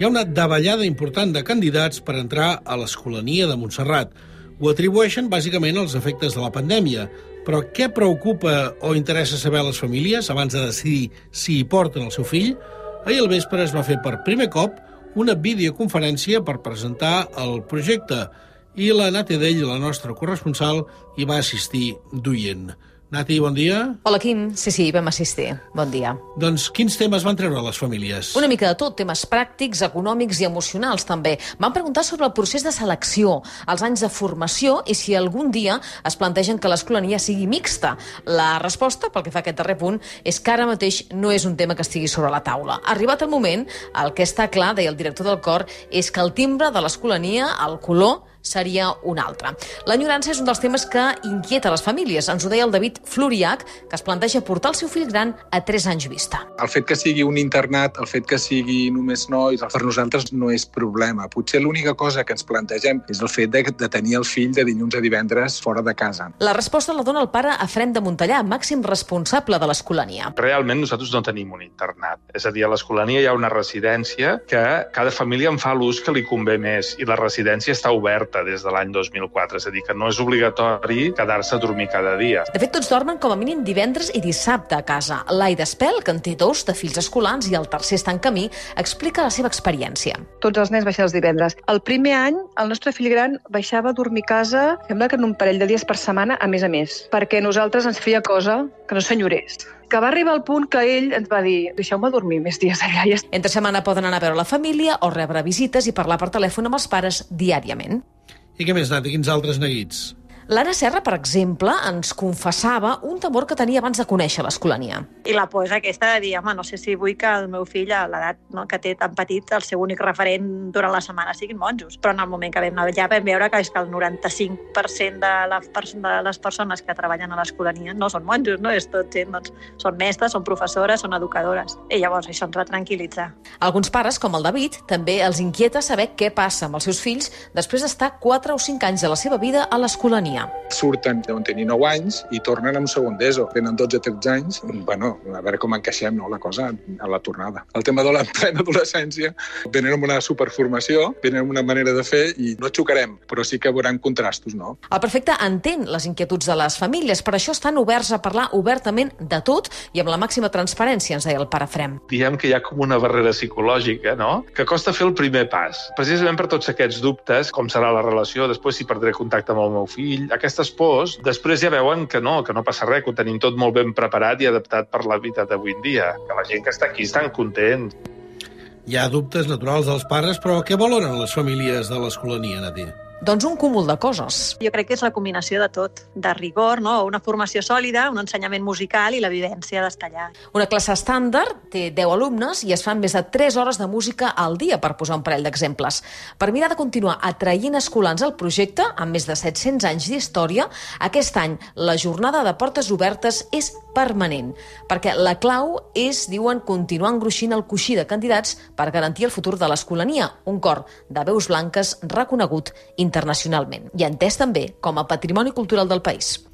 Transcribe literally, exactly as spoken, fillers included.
hi ha una davallada important de candidats per entrar a l'Escolania de Montserrat. Ho atribueixen bàsicament als efectes de la pandèmia. Però què preocupa o interessa saber a les famílies abans de decidir si hi porten el seu fill? Ahir al vespre es va fer per primer cop una videoconferència per presentar el projecte i la Nati Dell, la nostra corresponsal, hi va assistir d'oient. Nati, bon dia. Hola, Quim. Sí, sí, vam assistir. Bon dia. Doncs quins temes van treure les famílies? Una mica de tot, temes pràctics, econòmics i emocionals també. Van preguntar sobre el procés de selecció, els anys de formació i si algun dia es plantegen que l'escolania sigui mixta. La resposta, pel que fa a aquest darrer punt, és que ara mateix no és un tema que estigui sobre la taula. Arribat el moment, el que està clar, deia el director del cor, és que el timbre de l'escolania, el color, seria un altre. L'enyorança és un dels temes que inquieta les famílies. Ens ho deia el David Floriac, que es planteja portar el seu fill gran a tres anys vista. El fet que sigui un internat, el fet que sigui només nois, per nosaltres no és problema. Potser l'única cosa que ens plantegem és el fet de, de tenir el fill de dilluns a divendres fora de casa. La resposta la dona el pare Efrem de Montellà, màxim responsable de l'escolania. Realment nosaltres no tenim un internat. És a dir, a l'escolania hi ha una residència que cada família en fa l'ús que li convé més i la residència està oberta des de l'any dos mil quatre, és a dir, que no és obligatori quedar-se a dormir cada dia. De fet, tots dormen com a mínim divendres i dissabte a casa. L'Aida Espel, que en té dos de fills escolars i el tercer està en camí, explica la seva experiència. Tots els nens baixen els divendres. El primer any, el nostre fill gran baixava a dormir a casa, sembla que en un parell de dies per setmana, a més a més, perquè nosaltres ens feia cosa que no s'enyorés. Que va arribar al punt que ell ens va dir deixeu-me dormir més dies allà. Entre setmana poden anar a veure la família o rebre visites i parlar per telèfon amb els pares diàriament. I què més, Nati? Quins altres neguits? L'Anna Serra, per exemple, ens confessava un temor que tenia abans de conèixer l'escolania. I la por és aquesta de dir, home, no sé si vull que el meu fill, a l'edat no, que té tan petit, el seu únic referent durant la setmana siguin monjos. Però en el moment que vam anar allà vam veure que, és que el noranta-cinc per cent de, la, de les persones que treballen a l'escolania no són monjos, no? És tot gent, doncs, són mestres, són professores, són educadores. I llavors això ens va tranquil·litzar. Alguns pares, com el David, també els inquieta saber què passa amb els seus fills després d'estar quatre o cinc anys de la seva vida a l'escolania. Surten d'on tenir nou anys i tornen amb segon d'ESO. Tenen dotze o tretze anys. Bueno, a veure com encaixem, no, la cosa a la tornada. El tema de la plena adolescència, venen amb una superformació, venen amb una manera de fer i no xocarem, però sí que veuran contrastos, no? El prefecte entén les inquietuds de les famílies, per això estan oberts a parlar obertament de tot i amb la màxima transparència, ens deia el pare Efrem. Diem que hi ha com una barrera psicològica, no?, que costa fer el primer pas. Precisament per tots aquests dubtes, com serà la relació, després si perdré contacte amb el meu fill, aquestes pors, després ja veuen que no, que no passa res, que ho tenim tot molt ben preparat i adaptat per la vida d'avui en dia, que la gent que està aquí estan contents. Hi ha dubtes naturals dels pares, però què valoren les famílies de l'escolania, Nati? Doncs un cúmul de coses. Jo crec que és la combinació de tot, de rigor, no? Una formació sòlida, un ensenyament musical i la vivència d'estar allà. Una classe estàndard té deu alumnes i es fan més de tres hores de música al dia, per posar un parell d'exemples. Per mirar de continuar atraient escolans al projecte, amb més de set-cents anys d'història, aquest any la jornada de portes obertes és permanent, perquè la clau és, diuen, continuar engruixint el coixí de candidats per garantir el futur de l'escolania, un cor de veus blanques reconegut internacionalment i entès també com a patrimoni cultural del país.